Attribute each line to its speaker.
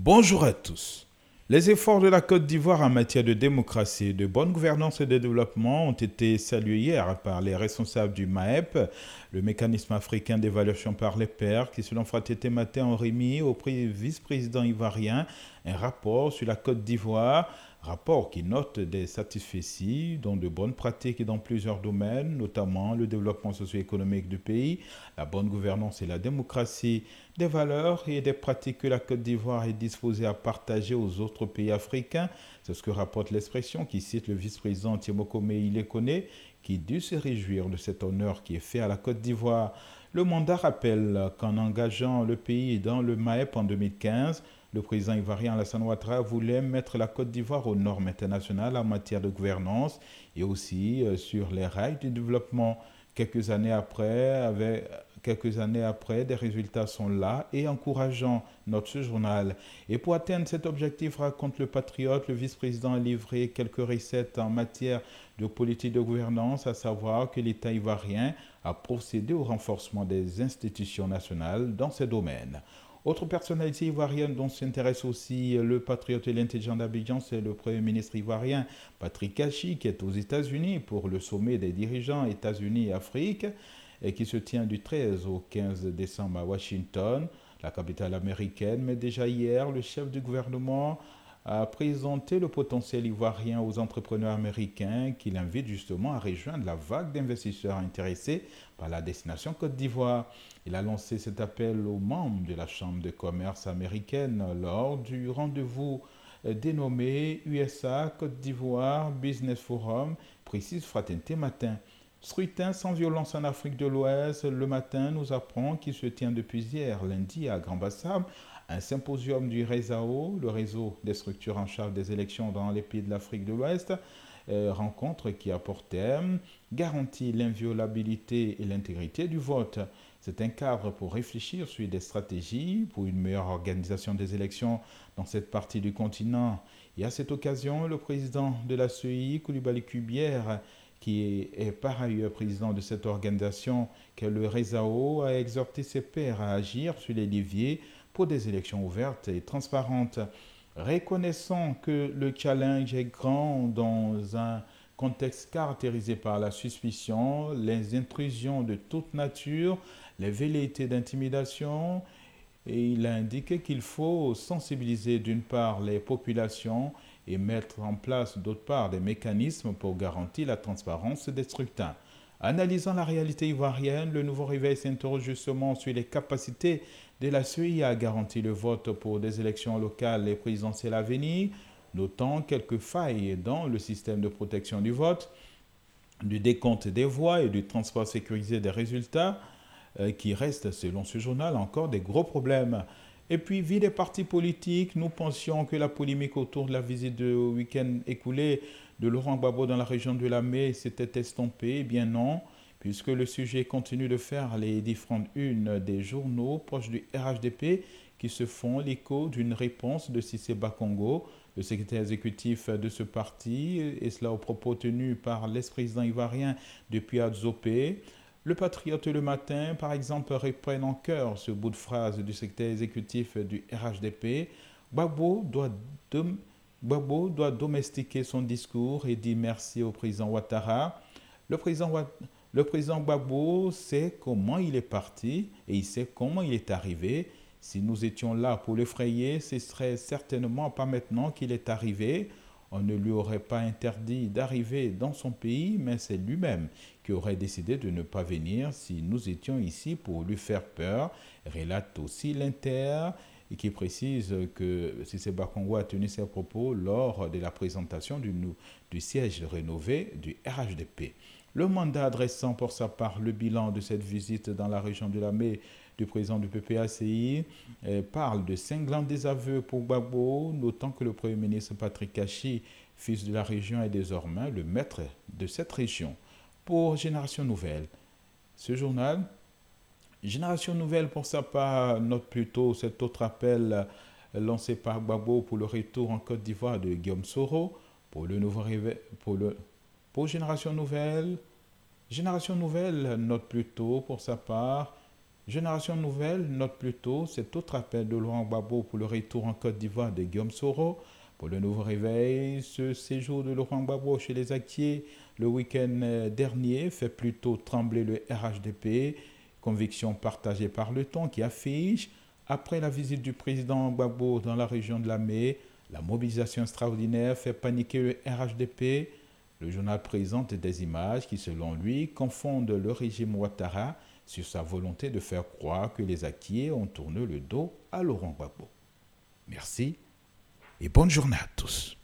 Speaker 1: Bonjour à tous. Les efforts de la Côte d'Ivoire en matière de démocratie, de bonne gouvernance et de développement ont été salués hier par les responsables du MAEP, le mécanisme africain d'évaluation par les pairs, qui selon Fraté Matin ont remis au vice-président ivoirien un rapport sur la Côte d'Ivoire, rapport qui note des satisfecits, dont de bonnes pratiques dans plusieurs domaines, notamment le développement socio-économique du pays, la bonne gouvernance et la démocratie, des valeurs et des pratiques que la Côte d'Ivoire est disposée à partager aux autres pays africains. C'est ce que rapporte l'expression qui cite le vice-président Timoko Meïle-Kone, qui dut se réjouir de cet honneur qui est fait à la Côte d'Ivoire. Le mandat rappelle qu'en engageant le pays dans le MAEP en 2015, le président ivoirien Alassane Ouattara voulait mettre la Côte d'Ivoire aux normes internationales en matière de gouvernance et aussi sur les rails du développement. Quelques années après, des résultats sont là et encourageants, note ce journal. Et pour atteindre cet objectif, raconte le patriote, le vice-président a livré quelques recettes en matière de politique de gouvernance, à savoir que l'État ivoirien a procédé au renforcement des institutions nationales dans ces domaines. Autre personnalité ivoirienne dont s'intéresse aussi le patriote et l'intelligent d'Abidjan, c'est le Premier ministre ivoirien Patrick Kachi, qui est aux États-Unis pour le sommet des dirigeants États-Unis et Afrique, et qui se tient du 13 au 15 décembre à Washington, la capitale américaine. Mais déjà hier, le chef du gouvernement a présenté le potentiel ivoirien aux entrepreneurs américains qu'il invite justement à rejoindre la vague d'investisseurs intéressés par la destination Côte d'Ivoire. Il a lancé cet appel aux membres de la Chambre de commerce américaine lors du rendez-vous dénommé USA Côte d'Ivoire Business Forum, précise Fraternité Matin. Scrutin sans violence en Afrique de l'Ouest, le matin nous apprend qu'il se tient depuis hier lundi à Grand-Bassam un symposium du RESAO, le réseau des structures en charge des élections dans les pays de l'Afrique de l'Ouest, rencontre qui a pour thème garantit l'inviolabilité et l'intégrité du vote. C'est un cadre pour réfléchir sur des stratégies pour une meilleure organisation des élections dans cette partie du continent. Et à cette occasion, le président de la CEI, Koulibaly Kubière, qui est par ailleurs président de cette organisation qu'est le RESAO, a exhorté ses pairs à agir sur les leviers pour des élections ouvertes et transparentes. Reconnaissant que le challenge est grand dans un contexte caractérisé par la suspicion, les intrusions de toute nature, les velléités d'intimidation, et il a indiqué qu'il faut sensibiliser d'une part les populations et mettre en place d'autre part des mécanismes pour garantir la transparence des scrutins. Analysant la réalité ivoirienne, le nouveau réveil s'interroge justement sur les capacités de la CEI à garantir le vote pour des élections locales et présidentielles à venir, notant quelques failles dans le système de protection du vote, du décompte des voix et du transport sécurisé des résultats, qui restent, selon ce journal, encore des gros problèmes. Et puis, vu des partis politiques, nous pensions que la polémique autour de la visite de week-end écoulé de Laurent Gbagbo dans la région de Lamé s'était estompée. Eh bien non, puisque le sujet continue de faire les différentes unes des journaux proches du RHDP qui se font l'écho d'une réponse de Cissé Bakongo, le secrétaire exécutif de ce parti, et cela aux propos tenus par l'ex-président ivoirien depuis Adzopé. Le Patriote le matin, par exemple, reprenne en cœur ce bout de phrase du secrétaire exécutif du RHDP. Gbagbo doit domestiquer son discours et dire merci au président Ouattara. Le président Gbagbo sait comment il est parti et il sait comment il est arrivé. Si nous étions là pour l'effrayer, ce serait certainement pas maintenant qu'il est arrivé. On ne lui aurait pas interdit d'arriver dans son pays, mais c'est lui-même qui aurait décidé de ne pas venir si nous étions ici pour lui faire peur, relate aussi l'Inter, et qui précise que Cissé Bakongo a tenu ses propos lors de la présentation du siège rénové du RHDP. Le mandat adressant pour sa part le bilan de cette visite dans la région de Lamé du président du PPACI parle de cinglants désaveux pour Gbagbo, notant que le Premier ministre Patrick Kachi, fils de la région, est désormais le maître de cette région. Pour Génération Nouvelle, ce journal, Génération Nouvelle pour sa part note plutôt cet autre appel lancé par Gbagbo pour le retour en Côte d'Ivoire de Guillaume Soro, pour le nouveau réveil, pour Génération Nouvelle note plutôt pour sa part Génération Nouvelle note plutôt cet autre appel de Laurent Gbagbo pour le retour en Côte d'Ivoire de Guillaume Soro. Pour le nouveau réveil, ce séjour de Laurent Gbagbo chez les Actiers le week-end dernier fait plutôt trembler le RHDP, conviction partagée par le ton qui affiche, après la visite du président Gbagbo dans la région de Lamé, la mobilisation extraordinaire fait paniquer le RHDP. Le journal présente des images qui, selon lui, confondent le régime Ouattara sur sa volonté de faire croire que les Actiers ont tourné le dos à Laurent Gbagbo. Merci et bonne journée à tous.